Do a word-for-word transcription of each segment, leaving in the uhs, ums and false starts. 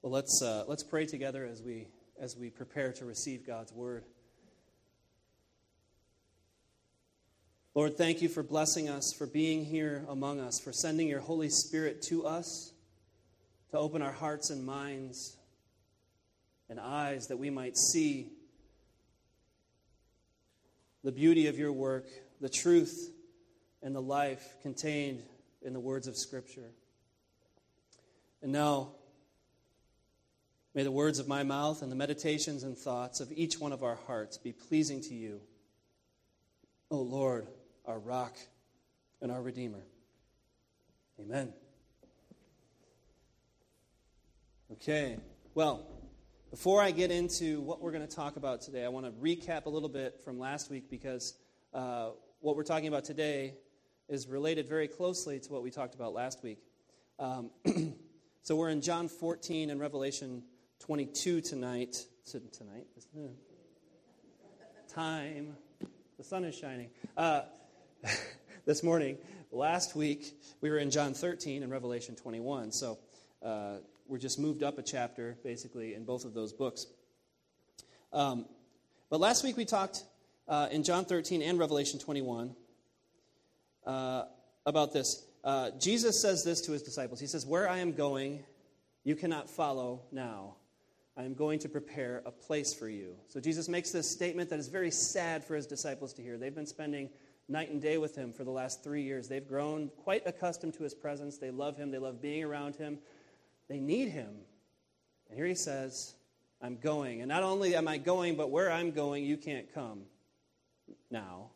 Well, let's uh, let's pray together as we as we prepare to receive God's word. Lord, thank you for blessing us, for being here among us, for sending your Holy Spirit to us to open our hearts and minds and eyes that we might see the beauty of your work, the truth and the life contained in the words of Scripture. And now, may the words of my mouth and the meditations and thoughts of each one of our hearts be pleasing to you, O Lord, our rock and our Redeemer. Amen. Okay, well, before I get into what we're going to talk about today, I want to recap a little bit from last week because uh, what we're talking about today is related very closely to what we talked about last week. Um, so we're in John fourteen and Revelation twenty-two tonight. Tonight? Time. The sun is shining. Uh, this morning, last week, we were in John thirteen and Revelation twenty-one. So uh, we're just moved up a chapter, basically, in both of those books. Um, but last week we talked uh, in John thirteen and Revelation twenty-one uh, about this. Uh, Jesus says this to his disciples. He says, "Where I am going, you cannot follow now. I am going to prepare a place for you." So Jesus makes this statement that is very sad for his disciples to hear. They've been spending night and day with him for the last three years. They've grown quite accustomed to his presence. They love him. They love being around him. They need him. And here he says, "I'm going. And not only am I going, but where I'm going, you can't come now.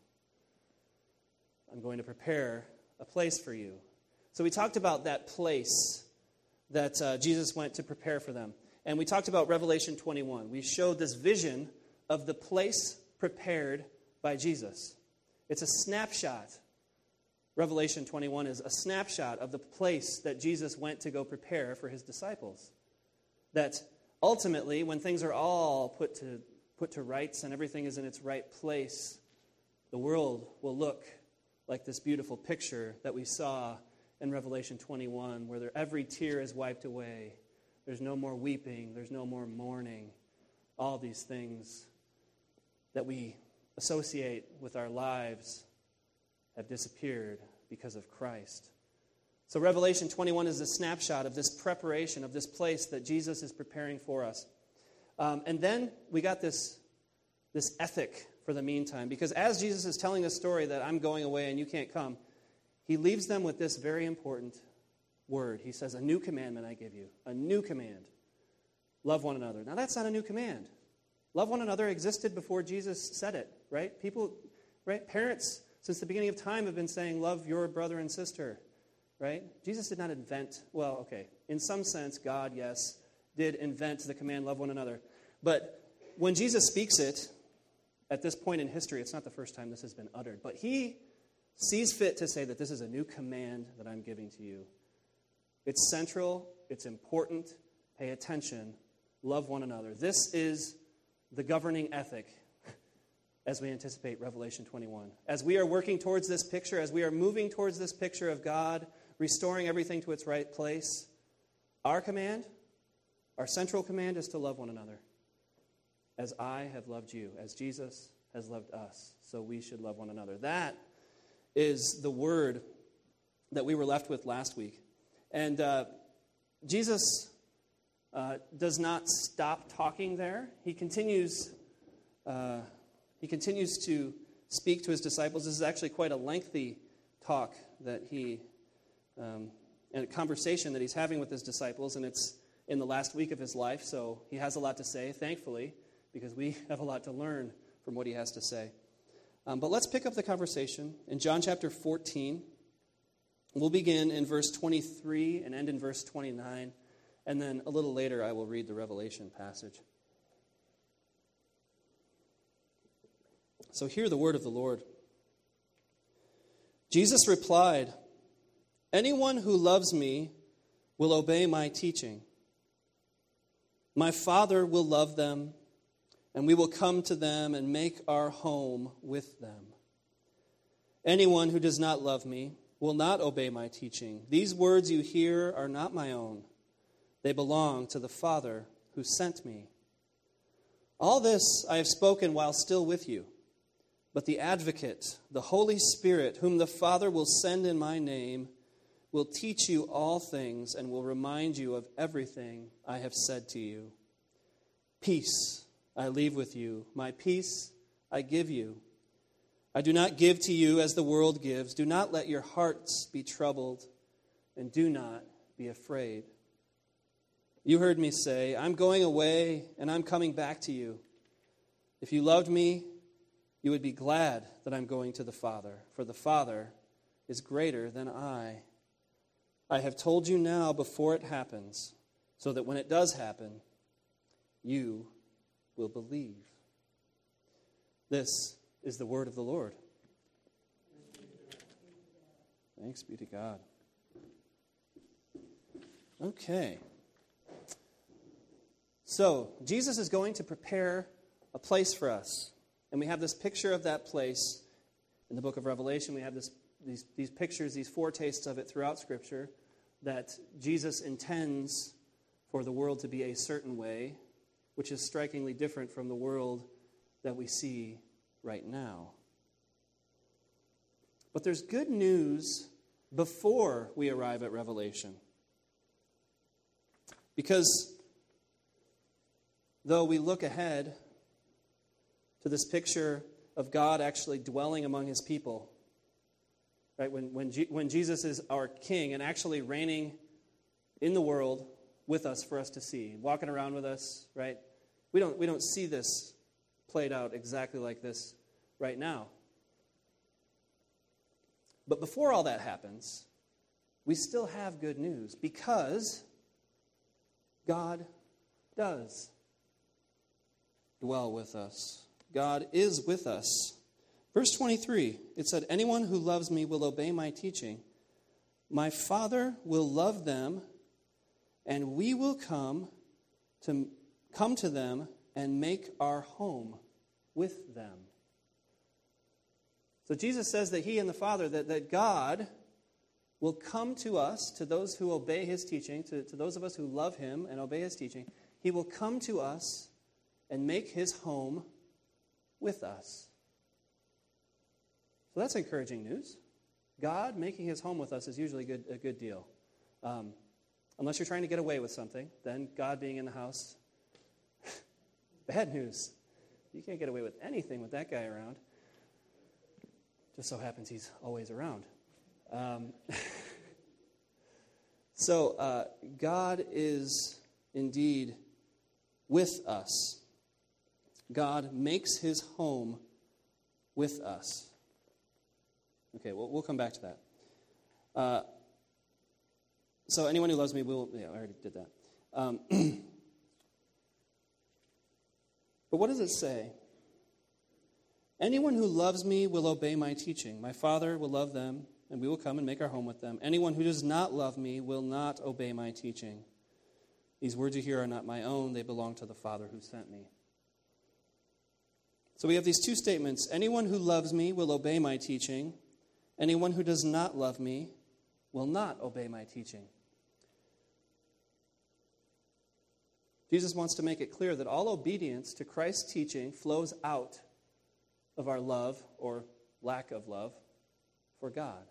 I'm going to prepare a place for you." So we talked about that place that uh, Jesus went to prepare for them. And we talked about Revelation twenty-one. We showed this vision of the place prepared by Jesus. It's a snapshot. Revelation twenty-one is a snapshot of the place that Jesus went to go prepare for his disciples. That ultimately, when things are all put to, put to rights and everything is in its right place, the world will look like this beautiful picture that we saw in Revelation twenty-one, where there, every tear is wiped away. There's no more weeping. There's no more mourning. All these things that we associate with our lives have disappeared because of Christ. So Revelation twenty-one is a snapshot of this preparation, of this place that Jesus is preparing for us. Um, and then we got this, this ethic for the meantime, because as Jesus is telling this story that I'm going away and you can't come, he leaves them with this very important word. He says, "A new commandment I give you." A new command. Love one another. Now that's not a new command. Love one another existed before Jesus said it, right? People, right? Parents, since the beginning of time, have been saying, love your brother and sister, right? Jesus did not invent, well, okay, in some sense, God, yes, did invent the command, love one another. But when Jesus speaks it, at this point in history, it's not the first time this has been uttered, but he sees fit to say that this is a new command that I'm giving to you. It's central. It's important. Pay attention. Love one another. This is the governing ethic as we anticipate Revelation twenty-one. As we are working towards this picture, as we are moving towards this picture of God restoring everything to its right place, our command, our central command is to love one another. As I have loved you, as Jesus has loved us, so we should love one another. That is the word that we were left with last week. And uh, Jesus uh, does not stop talking there. He continues. Uh, he continues to speak to his disciples. This is actually quite a lengthy talk that he, um, and a conversation that he's having with his disciples, and it's in the last week of his life. So he has a lot to say, thankfully, because we have a lot to learn from what he has to say. Um, but let's pick up the conversation in John chapter fourteen. We'll begin in verse twenty-three and end in verse twenty-nine, and then a little later I will read the Revelation passage. So hear the word of the Lord. Jesus replied, "Anyone who loves me will obey my teaching. My Father will love them, and we will come to them and make our home with them. Anyone who does not love me will not obey my teaching. These words you hear are not my own, They belong to the Father who sent me. All this I have spoken while still with you. But the Advocate, the Holy Spirit, whom the Father will send in my name, will teach you all things and will remind you of everything I have said to you. Peace I leave with you. My peace I give you. I do not give to you as the world gives. Do not let your hearts be troubled, and do not be afraid. You heard me say, I'm going away and I'm coming back to you. If you loved me, you would be glad that I'm going to the Father, for the Father is greater than I. I have told you now before it happens, so that when it does happen, you will believe. This is the word of the Lord. Thanks be to God. Okay. So, Jesus is going to prepare a place for us. And we have this picture of that place in the book of Revelation. We have this, these, these pictures, these foretastes of it throughout Scripture, that Jesus intends for the world to be a certain way, which is strikingly different from the world that we see right now. But there's good news before we arrive at Revelation. Because though we look ahead to this picture of God actually dwelling among his people, right? When, when, G, when Jesus is our king and actually reigning in the world with us for us to see, walking around with us, right? We don't, we don't see this played out exactly like this right now. But before all that happens, we still have good news because God does dwell with us. God is with us. Verse twenty-three, it said, anyone who loves me will obey my teaching. My Father will love them, and we will come to come to them and make our home with them. So Jesus says that he and the Father, that, that God will come to us, to those who obey his teaching, to, to those of us who love him and obey his teaching. He will come to us and make his home with us. So that's encouraging news. God making his home with us is usually good, a good deal. Um, unless you're trying to get away with something, then God being in the house, bad news. You can't get away with anything with that guy around. Just so happens he's always around. Um, so uh, God is indeed with us. God makes his home with us. Okay, well, we'll come back to that. Uh, so anyone who loves me will... Yeah, I already did that. Um, but what does it say? Anyone who loves me will obey my teaching. My Father will love them, and we will come and make our home with them. Anyone who does not love me will not obey my teaching. These words you hear are not my own. They belong to the Father who sent me. So we have these two statements. Anyone who loves me will obey my teaching. Anyone who does not love me will not obey my teaching. Jesus wants to make it clear that all obedience to Christ's teaching flows out of our love or lack of love for God.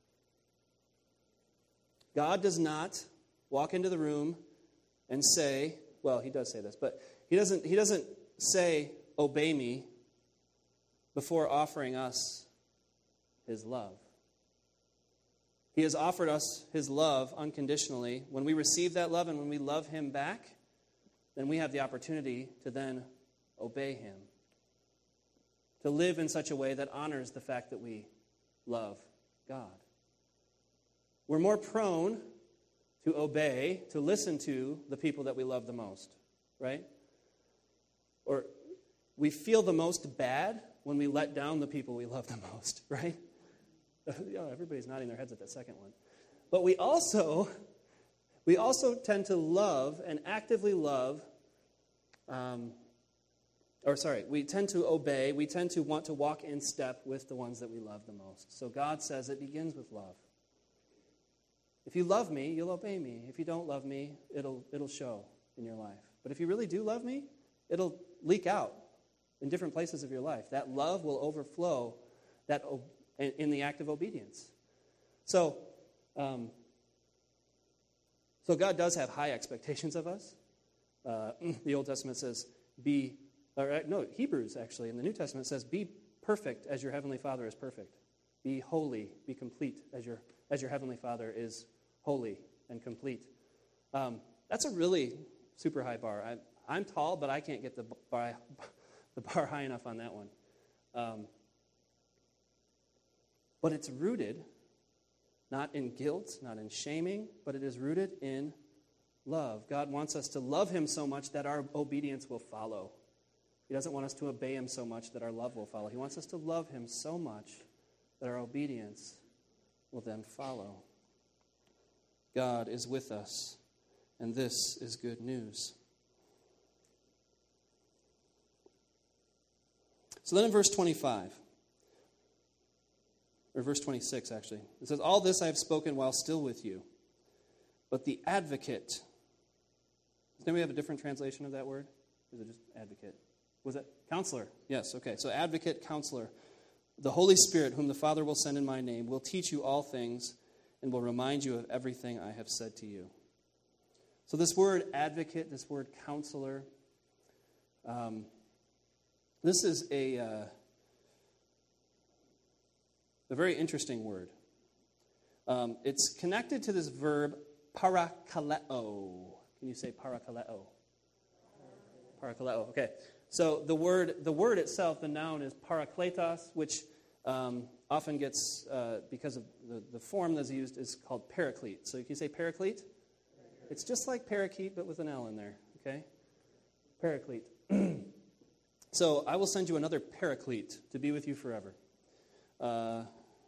God does not walk into the room and say, well, he does say this, but he doesn't, he doesn't say, obey me, before offering us his love. He has offered us his love unconditionally. When we receive that love and when we love him back, then we have the opportunity to then obey him. To live in such a way that honors the fact that we love God. We're more prone to obey, to listen to the people that we love the most, right? Or we feel the most bad when we let down the people we love the most, right? Oh, everybody's nodding their heads at that second one. But we also, we also tend to love and actively love, um, or sorry, we tend to obey, we tend to want to walk in step with the ones that we love the most. So God says it begins with love. If you love me, you'll obey me. If you don't love me, it'll it'll show in your life. But if you really do love me, it'll leak out in different places of your life. That love will overflow that in the act of obedience. So, um, so God does have high expectations of us. Uh, the Old Testament says, "Be," or no, Hebrews actually in the New Testament says, "Be perfect as your heavenly Father is perfect. Be holy, be complete as your as your heavenly Father is holy and complete." Um, that's a really super high bar. I, I'm tall, but I can't get the bar, the bar high enough on that one. Um, but it's rooted not in guilt, not in shaming, but it is rooted in love. God wants us to love him so much that our obedience will follow. He doesn't want us to obey him so much that our love will follow. He wants us to love him so much that our obedience will then follow. God is with us, and this is good news. So then in verse twenty-five, or verse twenty-six actually, it says, "All this I have spoken while still with you, but the advocate." Does anybody have a different translation of that word? Or is it just advocate? Was it counselor? Yes, okay. So advocate, counselor. "The Holy Spirit, whom the Father will send in my name, will teach you all things and will remind you of everything I have said to you." So this word advocate, this word counselor, um, this is a, uh, a very interesting word. Um, it's connected to this verb parakaleo. Can you say parakaleo? Parakaleo, okay. So the word the word itself, the noun, is parakletos, which um, often gets, uh, because of the, the form that's used, is called paraclete. So you can say paraclete? It's just like parakeet, but with an L in there, okay? Paraclete. So I will send you another paraclete to be with you forever. Uh,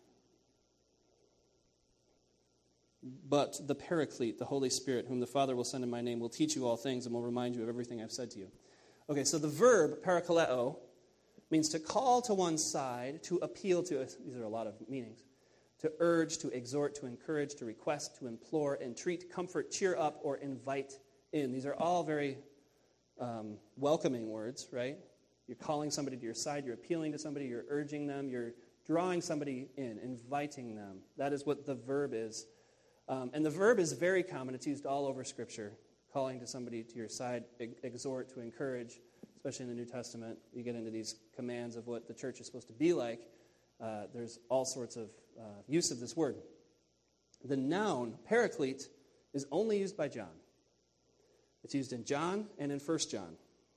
but the paraclete, the Holy Spirit, whom the Father will send in my name, will teach you all things and will remind you of everything I've said to you. Okay, so the verb parakaleo means to call to one's side, to appeal to, these are a lot of meanings, to urge, to exhort, to encourage, to request, to implore, entreat, comfort, cheer up, or invite in. These are all very um, welcoming words, right? You're calling somebody to your side, you're appealing to somebody, you're urging them, you're drawing somebody in, inviting them. That is what the verb is. Um, and the verb is very common. It's used all over Scripture. Calling to somebody to your side, exhort, to encourage, especially in the New Testament. You get into these commands of what the church is supposed to be like. Uh, there's all sorts of uh, use of this word. The noun, paraclete, is only used by John. It's used in John and in First John.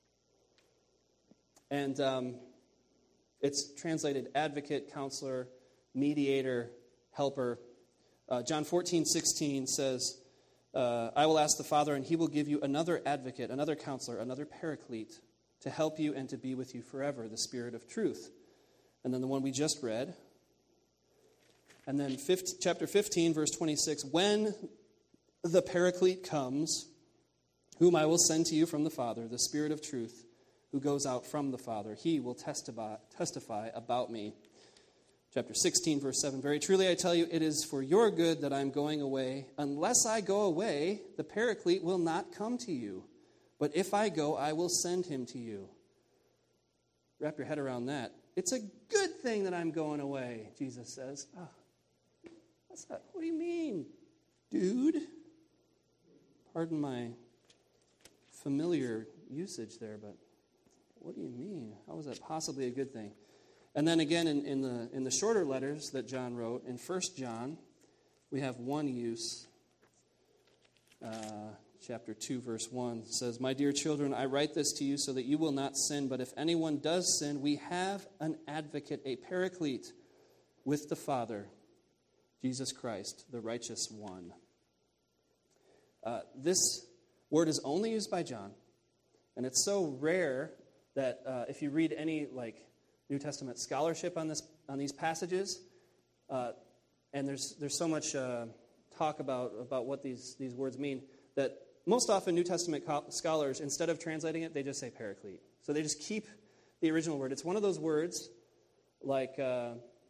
And um, it's translated advocate, counselor, mediator, helper. Uh, John fourteen sixteen says, uh, "I will ask the Father, and he will give you another advocate, another counselor, another paraclete, to help you and to be with you forever, the Spirit of truth." And then the one we just read. And then fifteen, chapter fifteen, verse twenty-six, "When the paraclete comes, whom I will send to you from the Father, the Spirit of truth, who goes out from the Father, he will testify, testify about me." Chapter sixteen, verse seven, "Very truly I tell you, it is for your good that I am going away. Unless I go away, the Paraclete will not come to you. But if I go, I will send him to you." Wrap your head around that. It's a good thing that I'm going away, Jesus says. Oh, that's not, what do you mean, dude? Pardon my familiar usage there, but what do you mean? How is that possibly a good thing? And then again, in, in the in the shorter letters that John wrote, in First John, we have one use. Uh, chapter two, verse one says, "My dear children, I write this to you so that you will not sin. But if anyone does sin, we have an advocate, a paraclete, with the Father, Jesus Christ, the righteous one." Uh, this word is only used by John, and it's so rare that uh, if you read any like New Testament scholarship on this on these passages, uh, and there's there's so much uh, talk about about what these these words mean, that most often New Testament co- scholars, instead of translating it, they just say paraclete. So they just keep the original word. It's one of those words like uh,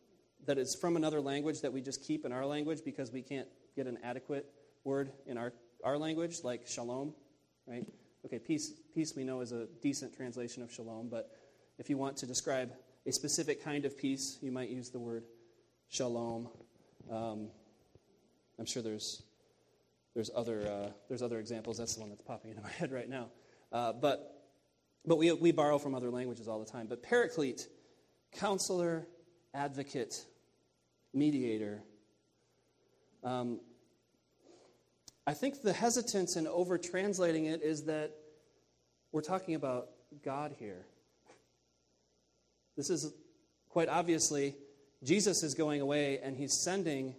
that is from another language that we just keep in our language because we can't get an adequate word in our, our language, like shalom, right? Okay, peace, peace we know is a decent translation of shalom, but if you want to describe a specific kind of peace, you might use the word shalom. Um, I'm sure there's there's other uh, there's other examples. That's the one that's popping into my head right now. Uh, but but we we borrow from other languages all the time. But paraclete, counselor, advocate, mediator. Um, I think the hesitance in over-translating it is that we're talking about God here. This is quite obviously, Jesus is going away and he's sending.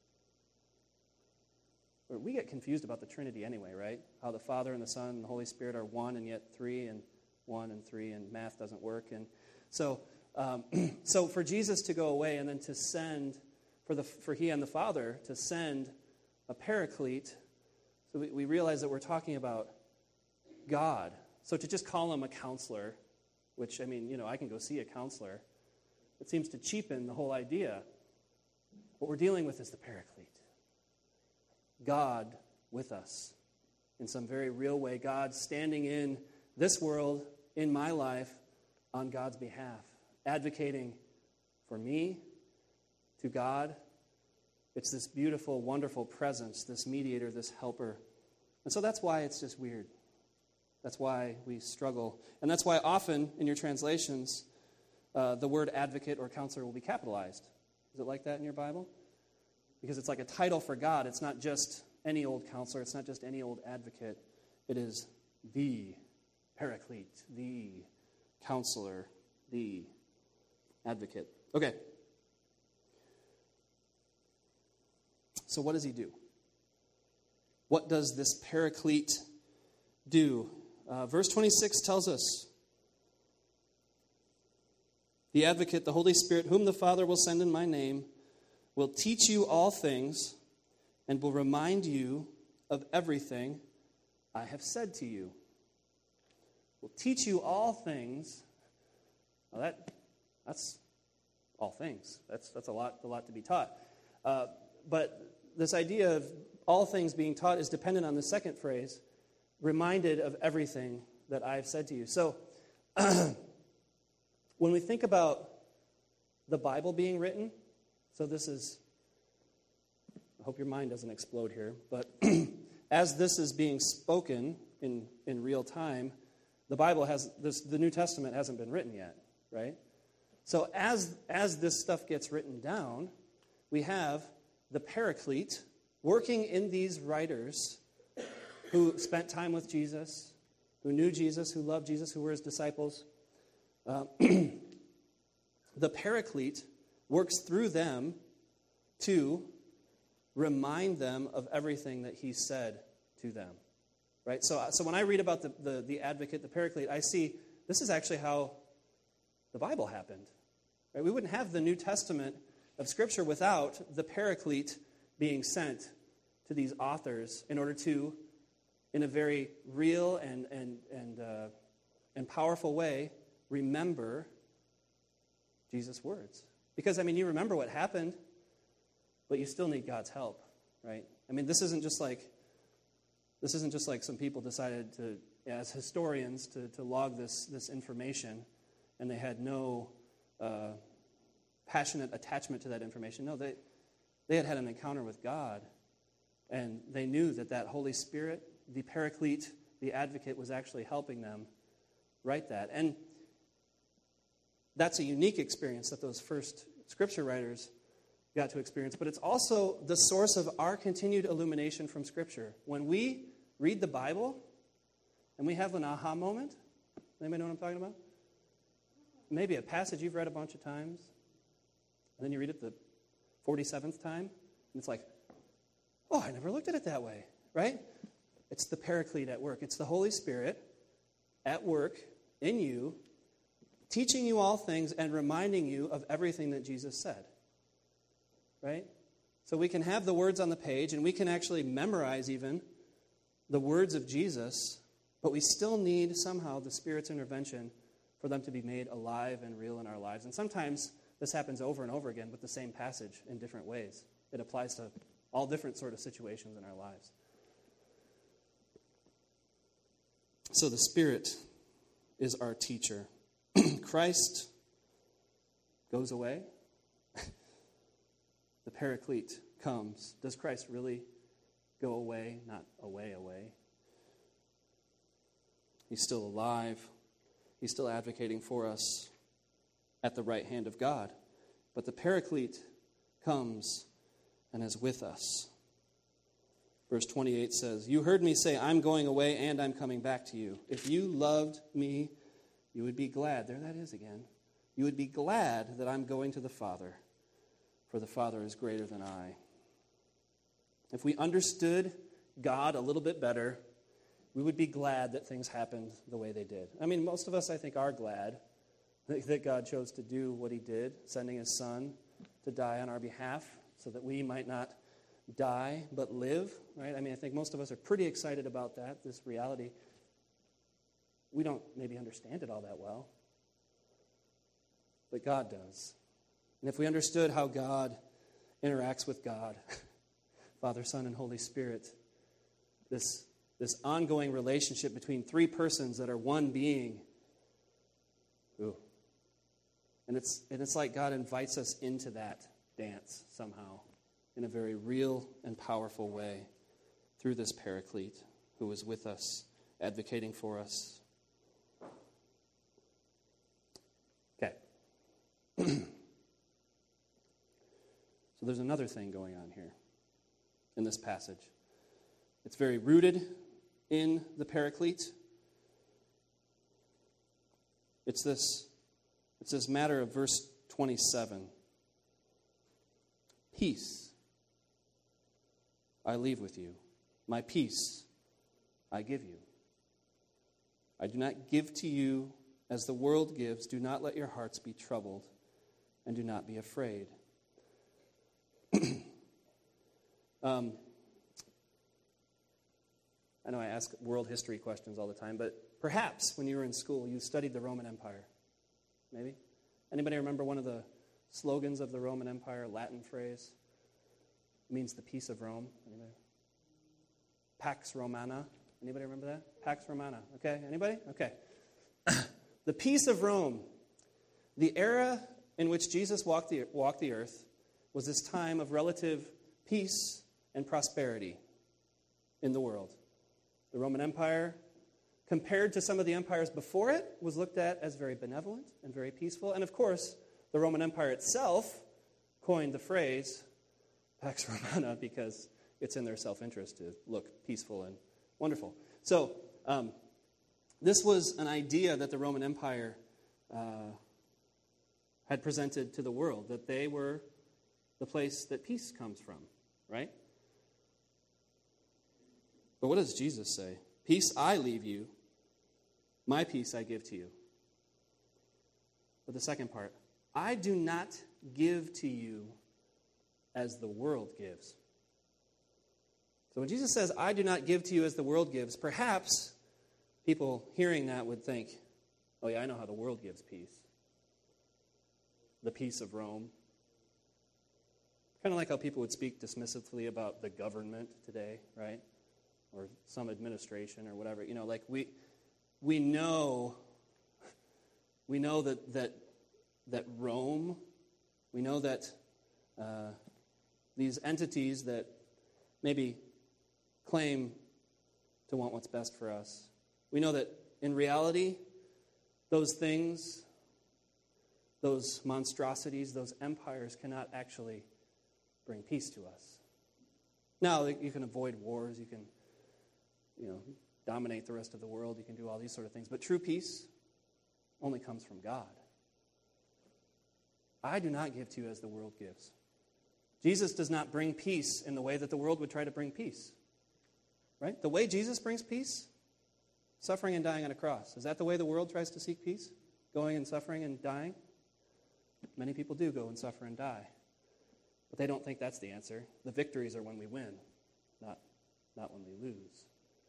We get confused about the Trinity anyway, right? How the Father and the Son and the Holy Spirit are one and yet three, and one and three, and math doesn't work. And so, um, so for Jesus to go away and then to send, for the for he and the Father to send a paraclete, so we, we realize that we're talking about God. So to just call him a counselor, which, I mean, you know, I can go see a counselor, it seems to cheapen the whole idea. What we're dealing with is the paraclete. God with us in some very real way. God standing in this world, in my life, on God's behalf, advocating for me to God. It's this beautiful, wonderful presence, this mediator, this helper. And so that's why it's just weird. That's why we struggle. And that's why often in your translations, uh, the word advocate or counselor will be capitalized. Is it like that in your Bible? Because it's like a title for God. It's not just any old counselor. It's not just any old advocate. It is the paraclete, the counselor, the advocate. Okay. So what does he do? What does this paraclete do? Uh, verse twenty-six tells us, the advocate, the Holy Spirit, whom the Father will send in my name, will teach you all things and will remind you of everything I have said to you. Will teach you all things. Well, that that's all things. That's that's a lot a lot to be taught. Uh, but this idea of all things being taught is dependent on the second phrase, reminded of everything that I've said to you. So when we think about the Bible being written, so this is, I hope your mind doesn't explode here, but as this is being spoken in, in real time, the Bible has, this, the New Testament hasn't been written yet, right? So as, as this stuff gets written down, we have the paraclete working in these writers who spent time with Jesus, who knew Jesus, who loved Jesus, who were his disciples. Uh, the paraclete works through them to remind them of everything that he said to them. Right? So, so when I read about the, the, the advocate, the paraclete, I see this is actually how the Bible happened. Right? We wouldn't have the New Testament of Scripture without the paraclete being sent to these authors in order to, in a very real and and and uh, and powerful way, remember Jesus' words. Because, I mean, you remember what happened, but you still need God's help, right? I mean, this isn't just like this isn't just like some people decided to, as historians, to, to log this this information, and they had no uh, passionate attachment to that information. No, they they had had an encounter with God, and they knew that that Holy Spirit, the paraclete, the advocate, was actually helping them write that. And that's a unique experience that those first Scripture writers got to experience. But it's also the source of our continued illumination from Scripture. When we read the Bible and we have an aha moment, anybody know what I'm talking about? Maybe a passage you've read a bunch of times, and then you read it the forty-seventh time, and it's like, oh, I never looked at it that way, right? It's the paraclete at work. It's the Holy Spirit at work in you, teaching you all things and reminding you of everything that Jesus said, right? So we can have the words on the page, and we can actually memorize even the words of Jesus, but we still need somehow the Spirit's intervention for them to be made alive and real in our lives. And sometimes this happens over and over again with the same passage in different ways. It applies to all different sort of situations in our lives. So the Spirit is our teacher. Christ goes away. The Paraclete comes. Does Christ really go away? Not away, away. He's still alive. He's still advocating for us at the right hand of God. But the Paraclete comes and is with us. Verse twenty-eight says, "You heard me say, I'm going away and I'm coming back to you. If you loved me, you would be glad." There that is again. "You would be glad that I'm going to the Father, for the Father is greater than I." If we understood God a little bit better, we would be glad that things happened the way they did. I mean, most of us, I think, are glad that God chose to do what he did, sending his Son to die on our behalf so that we might not die but live, right? I mean, I think most of us are pretty excited about that, this reality. We don't maybe understand it all that well, but God does. And if we understood how God interacts with God, Father, Son, and Holy Spirit, this, this ongoing relationship between three persons that are one being, ooh. And it's, and it's like God invites us into that dance somehow in a very real and powerful way through this Paraclete who is with us, advocating for us. Okay. So there's another thing going on here in this passage. It's very rooted in the Paraclete. It's this, it's this matter of verse twenty-seven. "Peace I leave with you. My peace I give you. I do not give to you as the world gives. Do not let your hearts be troubled, and do not be afraid." um, I know I ask world history questions all the time, but perhaps when you were in school, you studied the Roman Empire. Maybe? Anybody remember one of the slogans of the Roman Empire, Latin phrase? It means the peace of Rome. Anybody? Pax Romana. Anybody remember that? Pax Romana. Okay, anybody? Okay. The peace of Rome. The era in which Jesus walked the, walked the earth was this time of relative peace and prosperity in the world. The Roman Empire, compared to some of the empires before it, was looked at as very benevolent and very peaceful. And of course, the Roman Empire itself coined the phrase Pax Romana because it's in their self-interest to look peaceful and wonderful. So, um, this was an idea that the Roman Empire uh, had presented to the world, that they were the place that peace comes from, right? But what does Jesus say? "Peace I leave you, my peace I give to you." But the second part, "I do not give to you as the world gives." So when Jesus says, "I do not give to you as the world gives," perhaps people hearing that would think, oh yeah, I know how the world gives peace. The peace of Rome. Kind of like how people would speak dismissively about the government today, right? Or some administration or whatever. You know, like we we know we know that that that Rome, we know that uh, these entities that maybe claim to want what's best for us, we know that in reality, those things, those monstrosities, those empires cannot actually bring peace to us. Now, you can avoid wars, you can, you know, dominate the rest of the world, you can do all these sort of things, but true peace only comes from God. I do not give to you as the world gives. Jesus does not bring peace in the way that the world would try to bring peace. Right? The way Jesus brings peace, suffering and dying on a cross. Is that the way the world tries to seek peace? Going and suffering and dying? Many people do go and suffer and die. But they don't think that's the answer. The victories are when we win, not, not when we lose.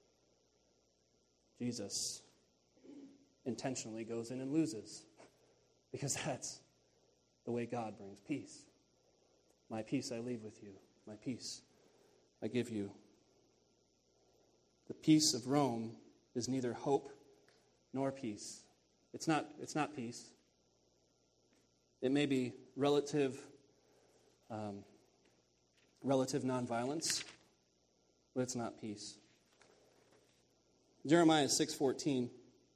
Jesus intentionally goes in and loses because that's the way God brings peace. My peace I leave with you. My peace I give you. The peace of Rome is neither hope nor peace. It's not, it's not peace. It may be relative, um, relative nonviolence, but it's not peace. Jeremiah six fourteen,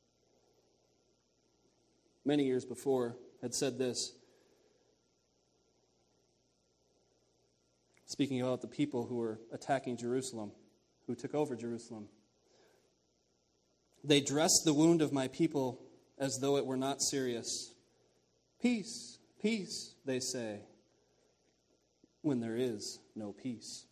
many years before, had said this, speaking about the people who were attacking Jerusalem, who took over Jerusalem. They dressed the wound of my people as though it were not serious. Peace, peace, they say, when there is no peace.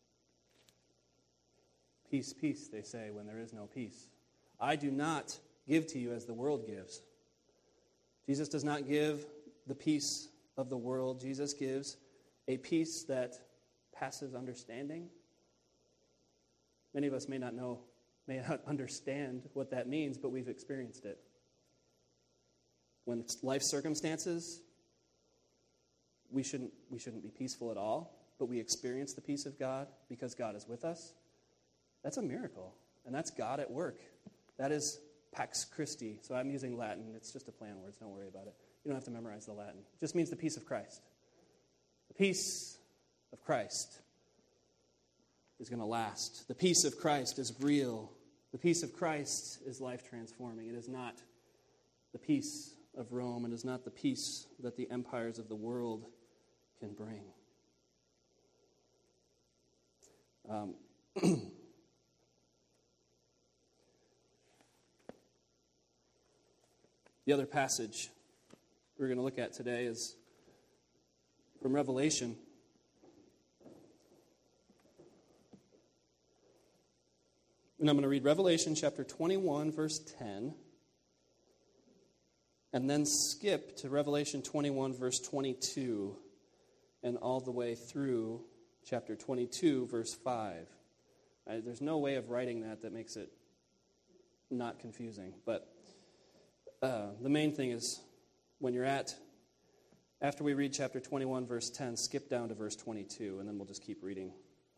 Peace, peace, they say, when there is no peace. I do not give to you as the world gives. Jesus does not give the peace of the world. Jesus gives a peace that passes understanding. Many of us may not know, may not understand what that means, but we've experienced it. When it's life circumstances, we shouldn't, we shouldn't be peaceful at all, but we experience the peace of God because God is with us. That's a miracle, and that's God at work. That is Pax Christi. So I'm using Latin. It's just a play on words. Don't worry about it. You don't have to memorize the Latin. It just means the peace of Christ. The peace of Christ is going to last. The peace of Christ is real. The peace of Christ is life-transforming. It is not the peace of Rome. It is not the peace that the empires of the world can bring. Um, the other passage we're going to look at today is from Revelation. And I'm going to read Revelation chapter twenty-one, verse ten, and then skip to Revelation twenty-one, verse twenty-two, and all the way through chapter twenty-two, verse five. I, there's no way of writing that that makes it not confusing, but uh, the main thing is when you're at, after we read chapter twenty-one, verse ten, skip down to verse twenty-two, and then we'll just keep reading.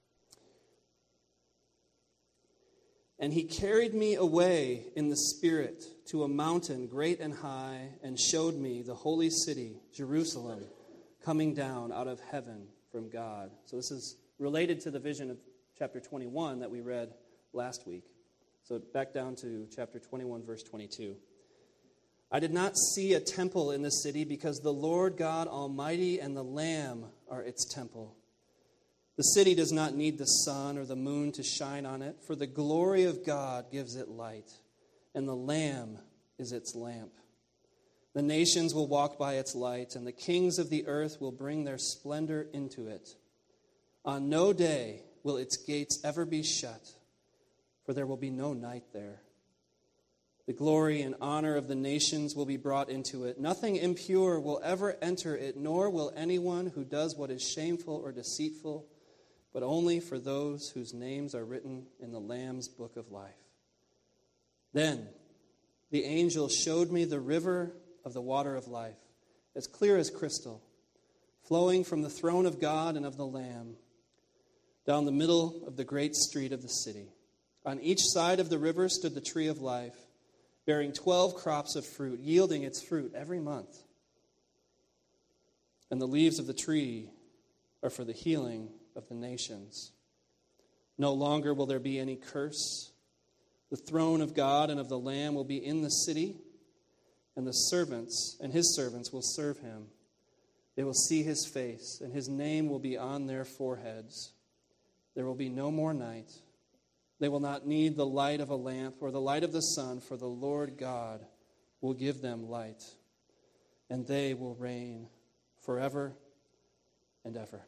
And he carried me away in the Spirit to a mountain great and high, and showed me the holy city, Jerusalem, coming down out of heaven from God. So this is related to the vision of chapter twenty-one that we read last week. So back down to chapter twenty-one, verse twenty-two. I did not see a temple in the city, because the Lord God Almighty and the Lamb are its temple. The city does not need the sun or the moon to shine on it, for the glory of God gives it light, and the Lamb is its lamp. The nations will walk by its light, and the kings of the earth will bring their splendor into it. On no day will its gates ever be shut, for there will be no night there. The glory and honor of the nations will be brought into it. Nothing impure will ever enter it, nor will anyone who does what is shameful or deceitful, but only for those whose names are written in the Lamb's book of life. Then the angel showed me the river of the water of life, as clear as crystal, flowing from the throne of God and of the Lamb, down the middle of the great street of the city. On each side of the river stood the tree of life, bearing twelve crops of fruit, yielding its fruit every month. And the leaves of the tree are for the healing of the nations. No longer will there be any curse. The throne of God and of the Lamb will be in the city, and the servants and his servants will serve him. They will see his face, and his name will be on their foreheads. There will be no more night. They will not need the light of a lamp or the light of the sun, for the Lord God will give them light, and they will reign forever and ever.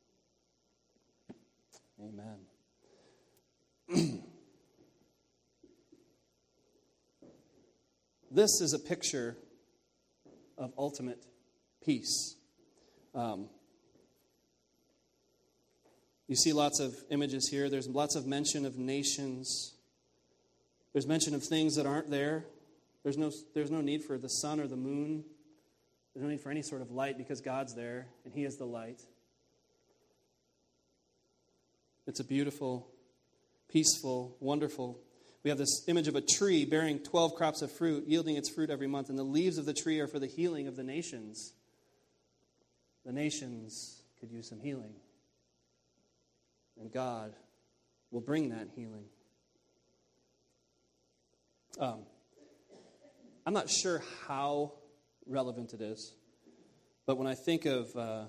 Amen. This is a picture of ultimate peace. Um, you see lots of images here. There's lots of mention of nations. There's mention of things that aren't there. There's no, there's no need for the sun or the moon. There's no need for any sort of light because God's there and He is the light. It's a beautiful, peaceful, wonderful. We have this image of a tree bearing twelve crops of fruit, yielding its fruit every month, and the leaves of the tree are for the healing of the nations. The nations could use some healing. And God will bring that healing. Um, I'm not sure how relevant it is, but when I think of uh,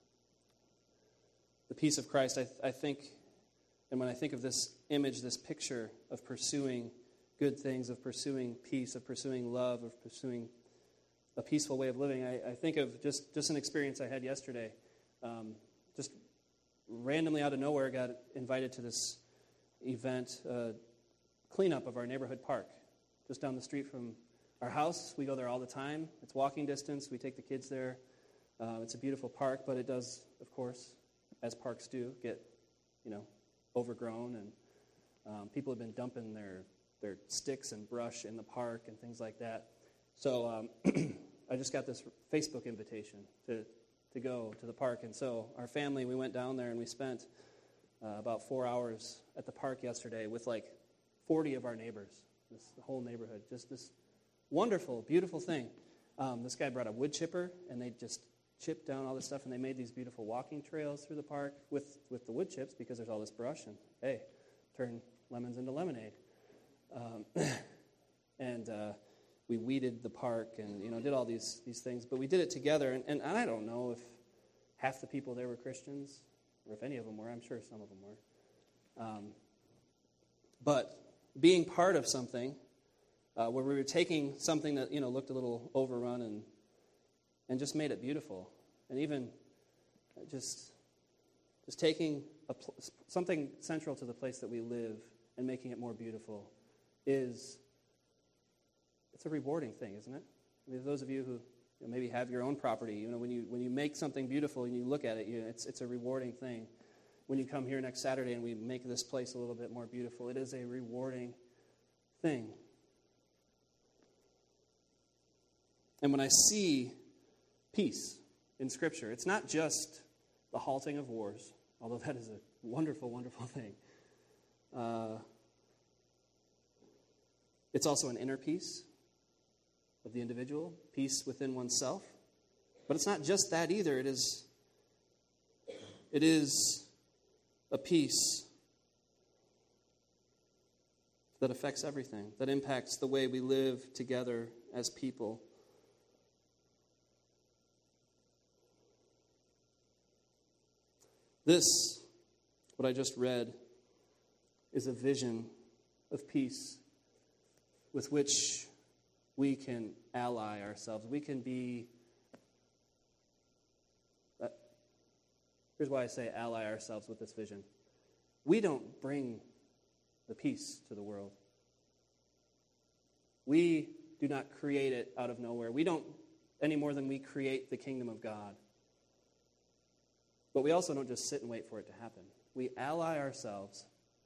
the peace of Christ, I, I think, and when I think of this image, this picture of pursuing good things, of pursuing peace, of pursuing love, of pursuing a peaceful way of living, I, I think of just, just an experience I had yesterday. Um, just randomly out of nowhere, got invited to this event, uh, cleanup of our neighborhood park, just down the street from our house. We go there all the time. It's walking distance. We take the kids there. Uh, it's a beautiful park, but it does, of course, as parks do, get, you know, overgrown, and um, people have been dumping their their sticks and brush in the park and things like that. So um, I just got this Facebook invitation to to go to the park, and so our family, we went down there and we spent uh, about four hours at the park yesterday with like forty of our neighbors, this the whole neighborhood, just this wonderful, beautiful thing. Um, this guy brought a wood chipper, and they just chipped down all this stuff, and they made these beautiful walking trails through the park with, with the wood chips because there's all this brush, and hey, turn lemons into lemonade. Um, and uh, we weeded the park and, you know, did all these these things, but we did it together, and, and I don't know if half the people there were Christians, or if any of them were. I'm sure some of them were. Um, but being part of something uh, where we were taking something that, you know, looked a little overrun and and just made it beautiful. And even just just taking a pl- something central to the place that we live and making it more beautiful is, it's a rewarding thing, isn't it? I mean, those of you who, you know, maybe have your own property, you know, when you when you make something beautiful and you look at it, you know, it's it's a rewarding thing. When you come here next Saturday and we make this place a little bit more beautiful, it is a rewarding thing. And when I see peace in Scripture, it's not just the halting of wars, although that is a wonderful, wonderful thing. Uh, it's also an inner peace of the individual, peace within oneself. But it's not just that either. It is, it is a peace that affects everything, that impacts the way we live together as people. This, what I just read, is a vision of peace with which we can ally ourselves. We can be, uh, here's why I say ally ourselves with this vision. We don't bring the peace to the world. We do not create it out of nowhere. We don't, any more than we create the kingdom of God. But we also don't just sit and wait for it to happen. We ally ourselves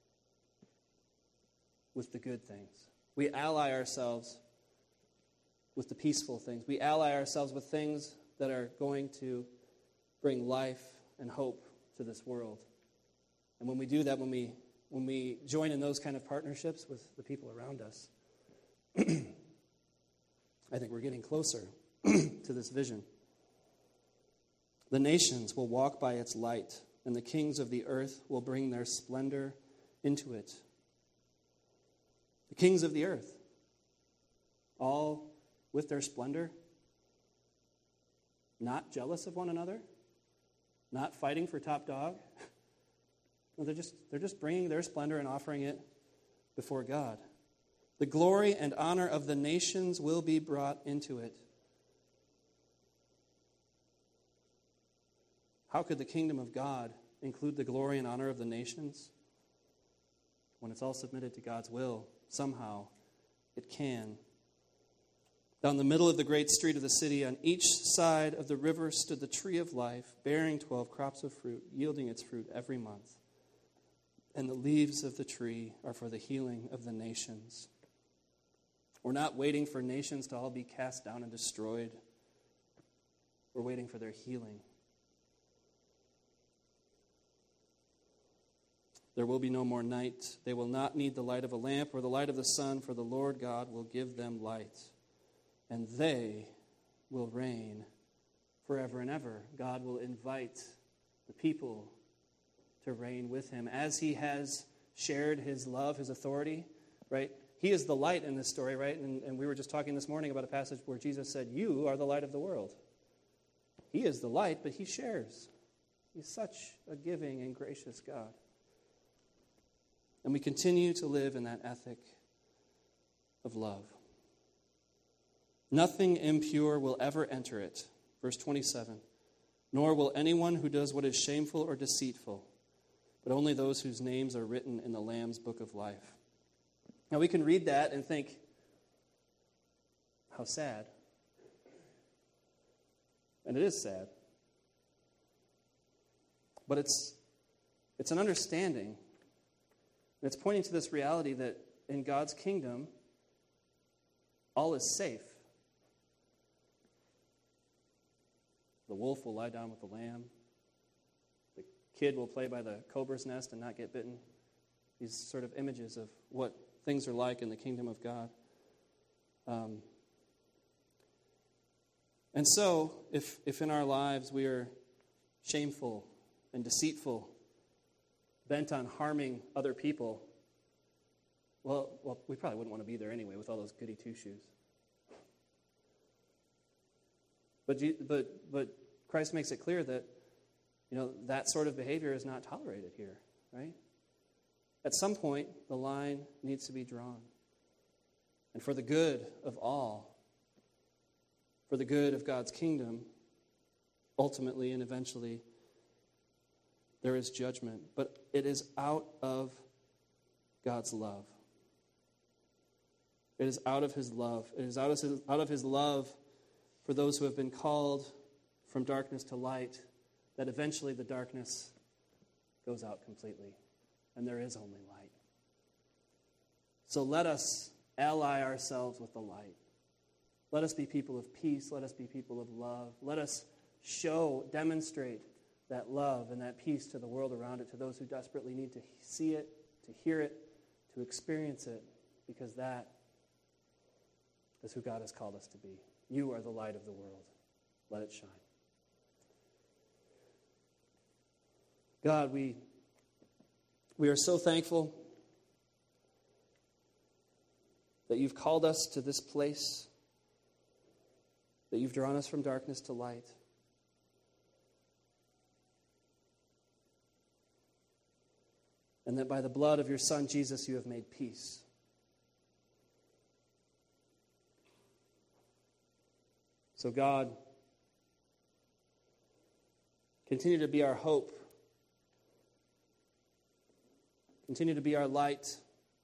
with the good things. We ally ourselves with the peaceful things. We ally ourselves with things that are going to bring life and hope to this world. And when we do that, when we when we join in those kind of partnerships with the people around us, I think we're getting closer to this vision. The nations will walk by its light, and the kings of the earth will bring their splendor into it. The kings of the earth, all with their splendor, not jealous of one another, not fighting for top dog. No, they're just, they're just bringing their splendor and offering it before God. The glory and honor of the nations will be brought into it. How could the kingdom of God include the glory and honor of the nations? When it's all submitted to God's will, somehow it can. Down the middle of the great street of the city, on each side of the river, stood the tree of life, bearing twelve crops of fruit, yielding its fruit every month. And the leaves of the tree are for the healing of the nations. We're not waiting for nations to all be cast down and destroyed. We're waiting for their healing. There will be no more night. They will not need the light of a lamp or the light of the sun, for the Lord God will give them light, and they will reign forever and ever. God will invite the people to reign with him as he has shared his love, his authority, right? He is the light in this story, right? And, and we were just talking this morning about a passage where Jesus said, you are the light of the world. He is the light, but he shares. He's such a giving and gracious God. And we continue to live in that ethic of love. Nothing impure will ever enter it. Verse twenty-seven. Nor will anyone who does what is shameful or deceitful, but only those whose names are written in the Lamb's book of life. Now we can read that and think, how sad. And it is sad. But it's it's an understanding. And it's pointing to this reality that in God's kingdom, all is safe. The wolf will lie down with the lamb. The kid will play by the cobra's nest and not get bitten. These sort of images of what things are like in the kingdom of God. Um, and so, if if in our lives we are shameful and deceitful, bent on harming other people, well, well, we probably wouldn't want to be there anyway with all those goody two-shoes. But but but Christ makes it clear that, you know, that sort of behavior is not tolerated here, right? At some point, the line needs to be drawn. And for the good of all, for the good of God's kingdom, ultimately and eventually, there is judgment. But it is out of God's love. It is out of his love. It is out of his, out of his love for those who have been called from darkness to light, that eventually the darkness goes out completely, and there is only light. So let us ally ourselves with the light. Let us be people of peace. Let us be people of love. Let us show, demonstrate that love and that peace to the world around it, to those who desperately need to see it, to hear it, to experience it, because that is who God has called us to be. You are the light of the world. Let it shine. God, we, we are so thankful that you've called us to this place, that you've drawn us from darkness to light. And that by the blood of your Son, Jesus, you have made peace. So God, continue to be our hope. Continue to be our light.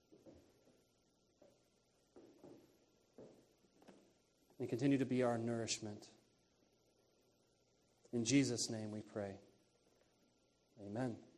And continue to be our nourishment. In Jesus' name we pray. Amen.